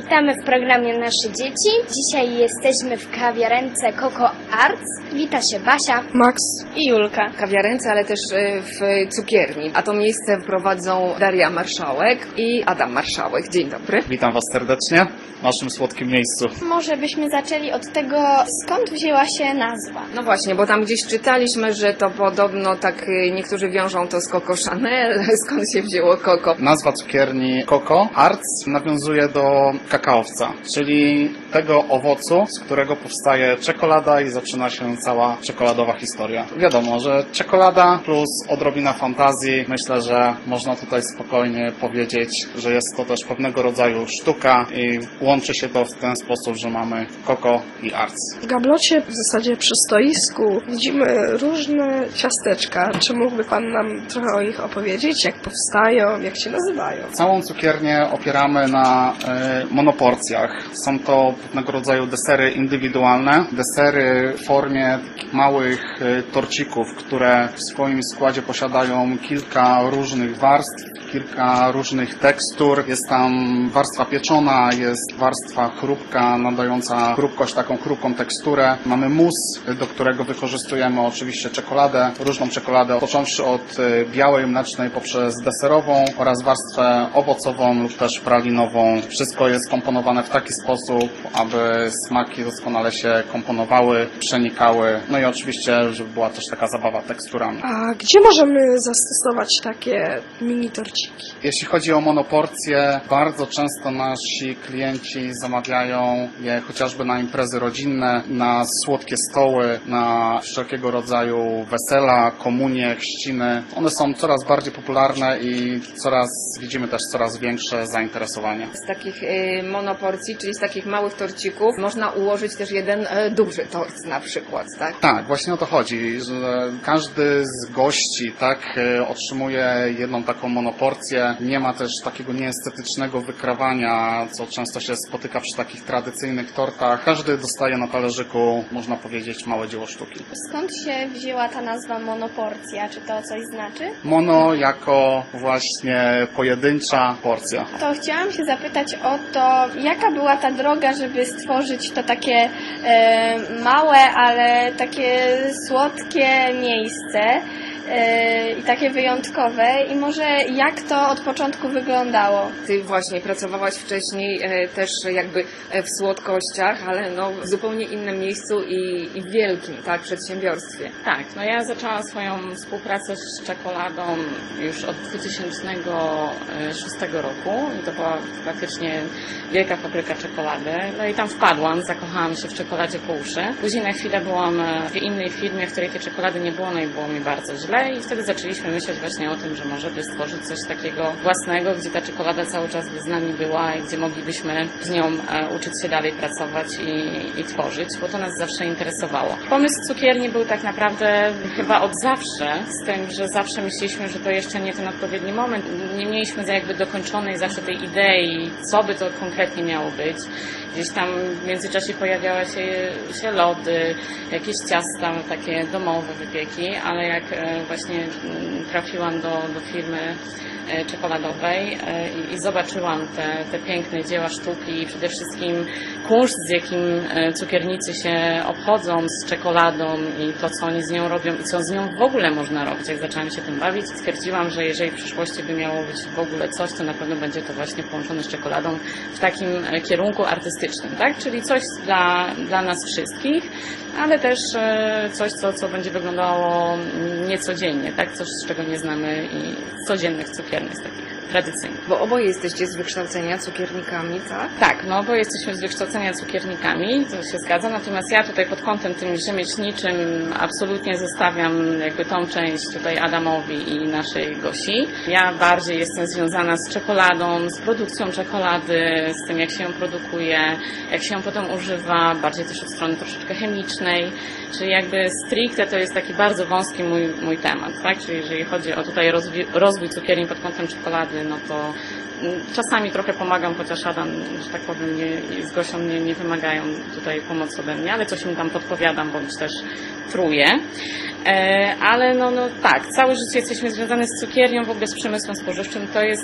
Witamy w programie Nasze Dzieci. Dzisiaj jesteśmy w kawiarence Coco Arts. Wita się Basia, Max i Julka. W kawiarence, ale też w cukierni. A to miejsce prowadzą Daria Marszałek i Adam Marszałek. Dzień dobry. Witam Was serdecznie w naszym słodkim miejscu. Może byśmy zaczęli od tego, skąd wzięła się nazwa. No właśnie, bo tam gdzieś czytaliśmy, że to podobno tak niektórzy wiążą to z Coco Chanel. Skąd się wzięło Coco? Nazwa cukierni Coco Arts nawiązuje do kakaowca, czyli tego owocu, z którego powstaje czekolada i zaczyna się cała czekoladowa historia. Wiadomo, że czekolada plus odrobina fantazji, myślę, że można tutaj spokojnie powiedzieć, że jest to też pewnego rodzaju sztuka i łączy się to w ten sposób, że mamy Coco i Arts. W gablocie, w zasadzie przy stoisku, widzimy różne ciasteczka. Czy mógłby Pan nam trochę o nich opowiedzieć? Jak powstają, jak się nazywają? Całą cukiernię opieramy na monoporcjach. Są to pewnego rodzaju desery indywidualne. Desery w formie takich małych torcików, które w swoim składzie posiadają kilka różnych warstw, kilka różnych tekstur. Jest tam warstwa pieczona, jest warstwa chrupka, nadająca chrupkość, taką chrupką teksturę. Mamy mus, do którego wykorzystujemy oczywiście czekoladę, różną czekoladę, począwszy od białej, mlecznej poprzez deserową oraz warstwę owocową lub też pralinową. Wszystko jest komponowane w taki sposób, aby smaki doskonale się komponowały, przenikały. No i oczywiście, żeby była też taka zabawa teksturami. A gdzie możemy zastosować takie mini torciki? Jeśli chodzi o monoporcje, bardzo często nasi klienci zamawiają je chociażby na imprezy rodzinne, na słodkie stoły, na wszelkiego rodzaju wesela, komunie, chrzciny. One są coraz bardziej popularne i widzimy też coraz większe zainteresowanie. Z takich monoporcji, czyli z takich małych torcików, można ułożyć też jeden duży tort na przykład, tak? Tak, właśnie o to chodzi, że każdy z gości otrzymuje jedną taką monoporcję. Nie ma też takiego nieestetycznego wykrawania, co często się spotyka przy takich tradycyjnych tortach. Każdy dostaje na talerzyku, można powiedzieć, małe dzieło sztuki. Skąd się wzięła ta nazwa monoporcja? Czy to coś znaczy? Mono jako właśnie pojedyncza porcja. To chciałam się zapytać o to, jaka była ta droga, żeby stworzyć to takie małe, ale takie słodkie miejsce i takie wyjątkowe, i może jak to od początku wyglądało? Ty właśnie pracowałaś wcześniej też jakby w słodkościach, ale no w zupełnie innym miejscu i w wielkim, tak, przedsiębiorstwie. Tak, no ja zaczęłam swoją współpracę z czekoladą już od 2006 roku i to była faktycznie wielka fabryka czekolady. No i tam wpadłam, zakochałam się w czekoladzie po uszy. Później na chwilę byłam w innej firmie, w której tej czekolady nie było, no i było mi bardzo źle i wtedy zaczęliśmy myśleć właśnie o tym, że może by stworzyć coś takiego własnego, gdzie ta czekolada cały czas by z nami była i gdzie moglibyśmy z nią uczyć się dalej pracować i tworzyć, bo to nas zawsze interesowało. Pomysł cukierni był tak naprawdę chyba od zawsze, z tym, że zawsze myśleliśmy, że to jeszcze nie ten odpowiedni moment. Nie mieliśmy jakby dokończonej zawsze tej idei, co by to konkretnie miało być. Gdzieś tam w międzyczasie pojawiały się lody, jakieś ciasta, takie domowe wypieki, ale jak właśnie trafiłam do firmy czekoladowej i zobaczyłam te piękne dzieła sztuki i przede wszystkim kunszt, z jakim cukiernicy się obchodzą z czekoladą i to, co oni z nią robią i co z nią w ogóle można robić. Jak zaczęłam się tym bawić, stwierdziłam, że jeżeli w przyszłości by miało być w ogóle coś, to na pewno będzie to właśnie połączone z czekoladą w takim kierunku artystycznym, tak? Czyli coś dla nas wszystkich, ale też coś, co będzie wyglądało niecodziennie, tak? Coś, z czego nie znamy i codziennych cukierni z takich tradycyjnych. Bo oboje jesteście z wykształcenia cukiernikami, tak? Tak, no oboje jesteśmy z wykształcenia cukiernikami, to się zgadza, natomiast ja tutaj pod kątem tym rzemieślniczym absolutnie zostawiam jakby tą część tutaj Adamowi i naszej Gosi. Ja bardziej jestem związana z czekoladą, z produkcją czekolady, z tym, jak się ją produkuje, jak się ją potem używa, bardziej też od strony troszeczkę chemicznej, czyli jakby stricte to jest taki bardzo wąski mój temat, tak? Czyli jeżeli chodzi o tutaj rozwój cukierni pod kątem czekolady, no to czasami trochę pomagam, chociaż Adam, że tak powiem, z Gosią nie wymagają tutaj pomocy ode mnie, ale coś im tam podpowiadam, bądź też truję. Ale no tak, całe życie jesteśmy związane z cukiernią, w ogóle z przemysłem spożywczym. To jest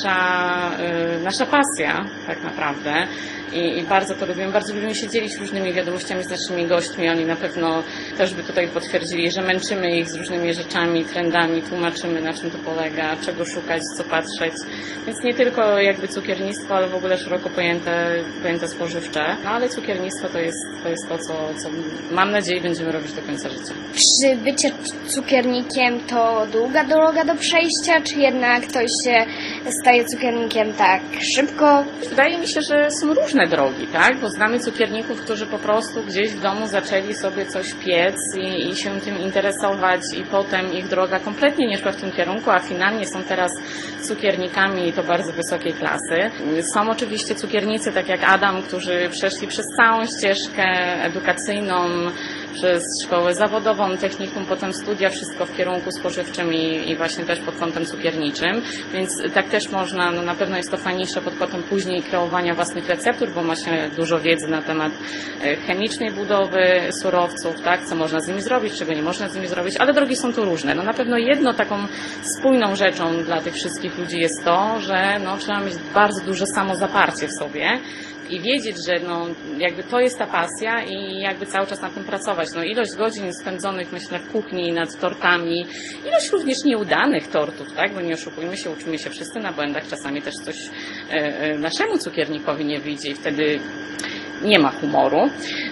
nasza pasja tak naprawdę i bardzo to lubimy. Bardzo lubimy się dzielić różnymi wiadomościami z naszymi gośćmi. Oni na pewno też by tutaj potwierdzili, że męczymy ich z różnymi rzeczami, trendami, tłumaczymy, na czym to polega, czego szukać, co patrzeć. Więc nie tylko jakby cukiernictwo, ale w ogóle szeroko pojęte spożywcze. No ale cukiernictwo to jest to, co mam nadzieję będziemy robić do końca życia. Czy bycie cukiernikiem to długa droga do przejścia, czy jednak ktoś się staje cukiernikiem tak szybko? Wydaje mi się, że są różne drogi, tak? Bo znamy cukierników, którzy po prostu gdzieś w domu zaczęli sobie coś piec i się tym interesować i potem ich droga kompletnie nie szła w tym kierunku, a finalnie są teraz cukiernikami i to bardzo wysokiej klasy. Są oczywiście cukiernicy, tak jak Adam, którzy przeszli przez całą ścieżkę edukacyjną, przez szkołę zawodową, technikum, potem studia, wszystko w kierunku spożywczym i właśnie też pod kątem cukierniczym, więc tak też można, no na pewno jest to fajniejsze pod kątem później kreowania własnych receptur, bo ma się dużo wiedzy na temat chemicznej budowy surowców, tak, co można z nimi zrobić, czego nie można z nimi zrobić, ale drogi są tu różne. No na pewno jedną taką spójną rzeczą dla tych wszystkich ludzi jest to, że no trzeba mieć bardzo duże samozaparcie w sobie i wiedzieć, że no jakby to jest ta pasja i jakby cały czas na tym pracować. No ilość godzin spędzonych, myślę, w kuchni nad tortami, ilość również nieudanych tortów, tak, bo nie oszukujmy się, uczymy się wszyscy na błędach, czasami też coś naszemu cukiernikowi nie wyjdzie i wtedy nie ma humoru,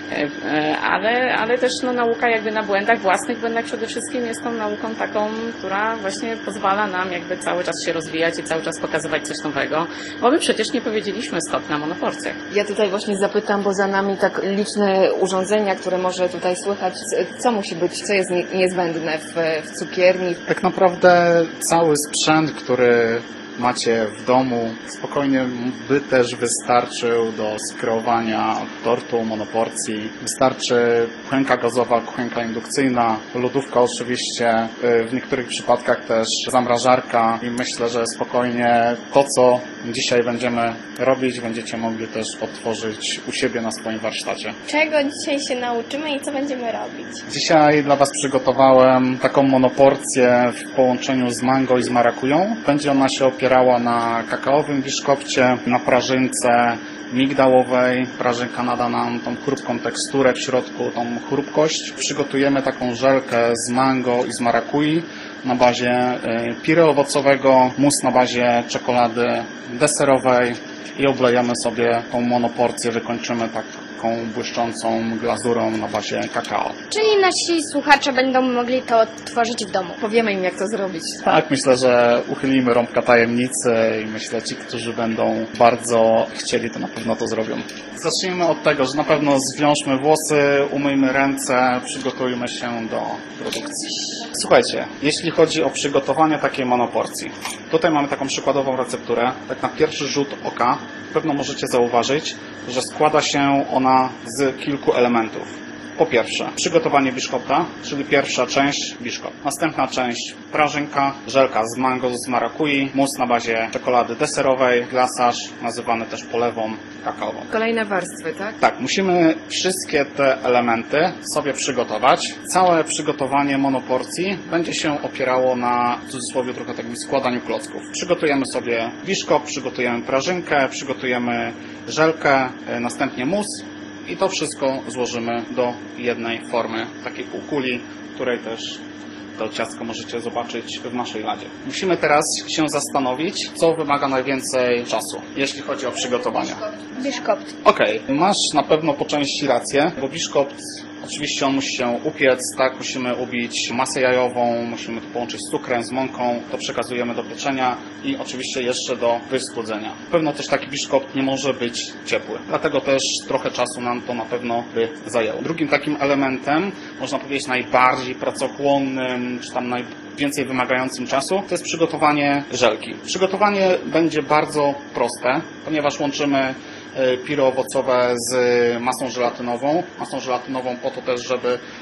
ale też no, nauka jakby na błędach, własnych błędach przede wszystkim jest tą nauką taką, która właśnie pozwala nam jakby cały czas się rozwijać i cały czas pokazywać coś nowego, bo my przecież nie powiedzieliśmy stop na monoporcjach. Ja tutaj właśnie zapytam, bo za nami tak liczne urządzenia, które może tutaj słychać, co musi być, co jest niezbędne w cukierni? Tak naprawdę cały sprzęt, który macie w domu, spokojnie by też wystarczył do skreowania tortu, monoporcji. Wystarczy kuchenka gazowa, kuchenka indukcyjna, lodówka oczywiście, w niektórych przypadkach też zamrażarka i myślę, że spokojnie to, co dzisiaj będziemy robić, będziecie mogli też odtworzyć u siebie na swoim warsztacie. Czego dzisiaj się nauczymy i co będziemy robić? Dzisiaj dla Was przygotowałem taką monoporcję w połączeniu z mango i z marakują. Będzie ona się opierała na kakaowym biszkopcie, na prażynce migdałowej. Prażynka nada nam tą chrupką teksturę w środku, tą chrupkość. Przygotujemy taką żelkę z mango i z marakui na bazie pire owocowego, mus na bazie czekolady deserowej i oblejemy sobie tą monoporcję, wykończymy taką błyszczącą glazurą na bazie kakao. Czyli nasi słuchacze będą mogli to tworzyć w domu. Powiemy im, jak to zrobić. Tak, myślę, że uchylimy rąbka tajemnicy i myślę, że ci, którzy będą bardzo chcieli, to na pewno to zrobią. Zacznijmy od tego, że na pewno zwiążmy włosy, umyjmy ręce, przygotujmy się do produkcji. Słuchajcie, jeśli chodzi o przygotowanie takiej monoporcji, tutaj mamy taką przykładową recepturę. Tak na pierwszy rzut oka pewno możecie zauważyć, że składa się ona z kilku elementów. Po pierwsze, przygotowanie biszkopta, czyli pierwsza część biszkopt. Następna część prażynka, żelka z mango, z marakui, mus na bazie czekolady deserowej, glasaż, nazywany też polewą kakaową. Kolejne warstwy, tak? Tak, musimy wszystkie te elementy sobie przygotować. Całe przygotowanie monoporcji będzie się opierało na, w cudzysłowie, trochę takim składaniu klocków. Przygotujemy sobie biszkopt, przygotujemy prażynkę, przygotujemy żelkę, następnie mus. I to wszystko złożymy do jednej formy, takiej półkuli, której też to ciastko możecie zobaczyć w naszej ladzie. Musimy teraz się zastanowić, co wymaga najwięcej czasu, jeśli chodzi o przygotowanie. Biszkopt. Okej, masz na pewno po części rację, bo biszkopt oczywiście on musi się upiec, tak, musimy ubić masę jajową, musimy to połączyć z cukrem, z mąką, to przekazujemy do pieczenia i oczywiście jeszcze do wyschłodzenia. Pewno też taki biszkopt nie może być ciepły, dlatego też trochę czasu nam to na pewno by zajęło. Drugim takim elementem, można powiedzieć najbardziej pracochłonnym, czy tam najwięcej wymagającym czasu, to jest przygotowanie żelki. Przygotowanie będzie bardzo proste, ponieważ łączymy pire owocowe z masą żelatynową. Masą żelatynową po to też, żeby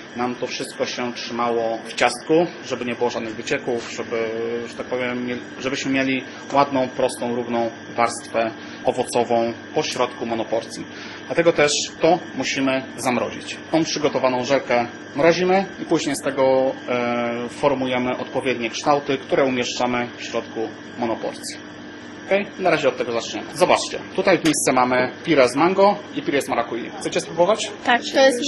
nam to wszystko się trzymało w ciastku, żeby nie było żadnych wycieków, żeby, że tak powiem, żebyśmy mieli ładną, prostą, równą warstwę owocową po środku monoporcji. Dlatego też to musimy zamrozić. Tą przygotowaną żelkę mrozimy i później z tego formujemy odpowiednie kształty, które umieszczamy w środku monoporcji. Okay? Na razie od tego zaczniemy. Zobaczcie, tutaj w miejsce mamy pire z mango i pire z marakui. Chcecie spróbować? Tak,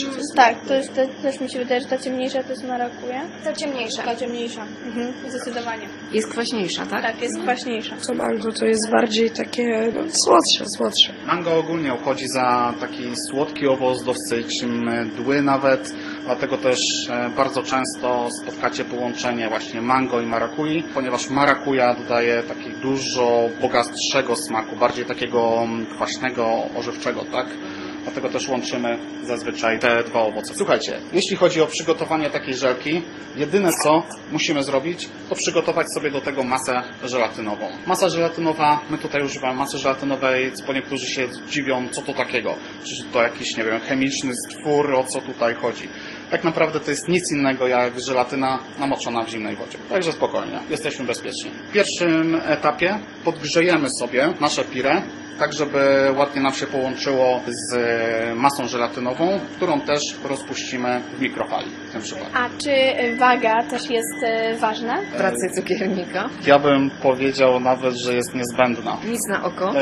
to jest też mi się wydaje, że ta ciemniejsza to jest marakuja. To ciemniejsze. Ta ciemniejsza. Zdecydowanie. Jest kwaśniejsza, tak? Tak, jest kwaśniejsza. To mango to jest bardziej takie słodsze. Mango ogólnie uchodzi za taki słodki owoc, dosyć mdły nawet, dlatego też bardzo często spotkacie połączenie właśnie mango i marakui, ponieważ marakuja dodaje taki dużo bogatszego smaku, bardziej takiego kwaśnego, ożywczego, tak? Dlatego też łączymy zazwyczaj te dwa owoce. Słuchajcie, jeśli chodzi o przygotowanie takiej żelki, jedyne co musimy zrobić, to przygotować sobie do tego masę żelatynową. Masa żelatynowa, my tutaj używamy masy żelatynowej, bo niektórzy się dziwią, co to takiego. Czy to jakiś, nie wiem, chemiczny stwór, o co tutaj chodzi. Tak naprawdę to jest nic innego jak żelatyna namoczona w zimnej wodzie. Także spokojnie, jesteśmy bezpieczni. W pierwszym etapie podgrzejemy sobie nasze pire, tak żeby ładnie nam się połączyło z masą żelatynową, którą też rozpuścimy w mikrofali w tym przypadku. A czy waga też jest ważna? W pracy cukiernika. Ja bym powiedział nawet, że jest niezbędna. Nic na oko.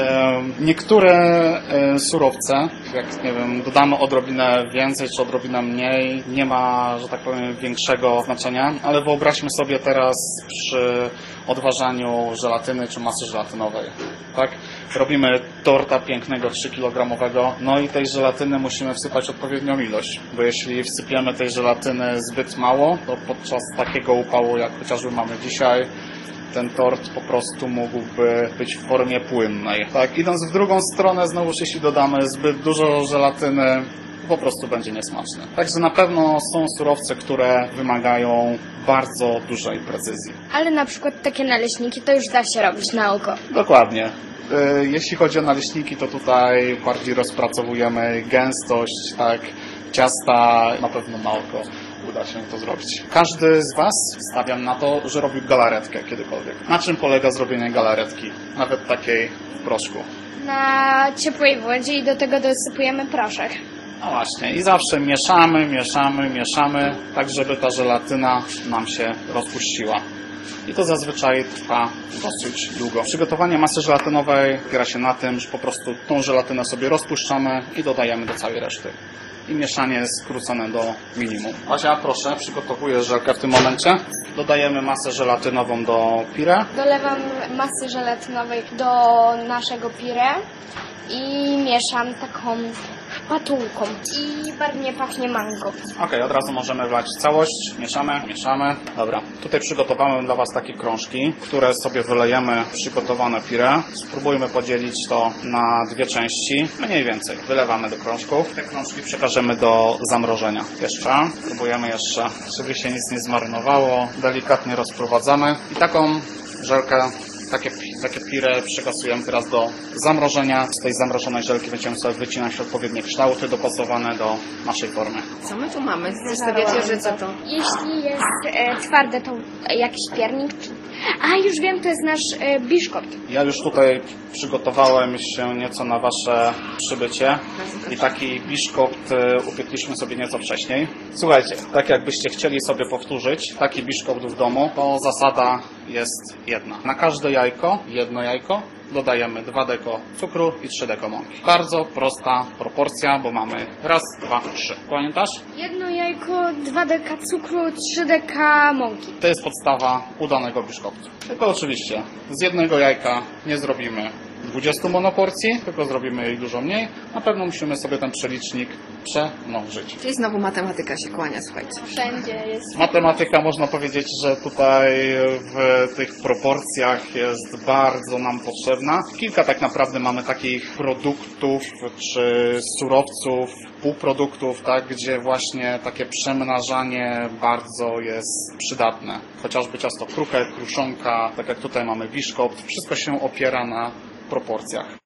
Niektóre surowce, jak nie wiem, dodamy odrobinę więcej czy odrobinę mniej, nie ma, że tak powiem, większego znaczenia, ale wyobraźmy sobie teraz przy odważaniu żelatyny czy masy żelatynowej, tak? Robimy torta pięknego 3-kilogramowego, no i tej żelatyny musimy wsypać odpowiednią ilość, bo jeśli wsypiemy tej żelatyny zbyt mało, to podczas takiego upału, jak chociażby mamy dzisiaj, ten tort po prostu mógłby być w formie płynnej. Tak, idąc w drugą stronę, znowu jeśli dodamy zbyt dużo żelatyny, po prostu będzie niesmaczny. Także na pewno są surowce, które wymagają bardzo dużej precyzji. Ale na przykład takie naleśniki to już da się robić na oko. Dokładnie. Jeśli chodzi o naleśniki, to tutaj bardziej rozpracowujemy gęstość, tak, ciasta, na pewno na oko uda się to zrobić. Każdy z Was, stawiam na to, że robił galaretkę kiedykolwiek. Na czym polega zrobienie galaretki? Nawet takiej w proszku. Na ciepłej wodzie i do tego dosypujemy proszek. No właśnie, i zawsze mieszamy, tak żeby ta żelatyna nam się rozpuściła. I to zazwyczaj trwa dosyć długo. Przygotowanie masy żelatynowej opiera się na tym, że po prostu tą żelatynę sobie rozpuszczamy i dodajemy do całej reszty. I mieszanie jest skrócone do minimum. Asia, proszę, przygotowuję żelkę w tym momencie. Dodajemy masę żelatynową do pire. Dolewam masy żelatynowej do naszego pire i mieszam taką szpatułką i barwnie pachnie mango. Okej, od razu możemy wlać całość. Mieszamy. Dobra, tutaj przygotowałem dla Was takie krążki, które sobie wylejemy w przygotowane pire. Spróbujmy podzielić to na dwie części, mniej więcej. Wylewamy do krążków. Te krążki przekażemy do zamrożenia. Próbujemy jeszcze, żeby się nic nie zmarnowało. Delikatnie rozprowadzamy i taką żelkę, takie pire przekazujemy teraz do zamrożenia. Z tej zamrożonej żelki będziemy sobie wycinać odpowiednie kształty dopasowane do naszej formy. Co my tu mamy? Wiecie, że co to? Jeśli jest twarde, to jakiś piernik. A, już wiem, to jest nasz biszkopt. Ja już tutaj przygotowałem się nieco na Wasze przybycie i taki biszkopt upiekliśmy sobie nieco wcześniej. Słuchajcie, tak jakbyście chcieli sobie powtórzyć taki biszkopt w domu, to zasada jest jedna. Na każde jajko, jedno jajko, dodajemy 2 deko cukru i 3 deko mąki. Bardzo prosta proporcja, bo mamy raz, 2, 3. Pamiętasz? Jedno jajko, 2 deka cukru, 3 deka mąki. To jest podstawa udanego biszkoptu. Tylko oczywiście z jednego jajka nie zrobimy 20 monoporcji, tylko zrobimy jej dużo mniej. Na pewno musimy sobie ten przelicznik przemnożyć. Czyli znowu matematyka się kłania, słuchajcie. Wszędzie jest. Matematyka, można powiedzieć, że tutaj w tych proporcjach jest bardzo nam potrzebna. Kilka tak naprawdę mamy takich produktów czy surowców, półproduktów, tak, gdzie właśnie takie przemnażanie bardzo jest przydatne. Chociażby ciasto kruche, kruszonka, tak jak tutaj mamy biszkopt, wszystko się opiera na proporcjach.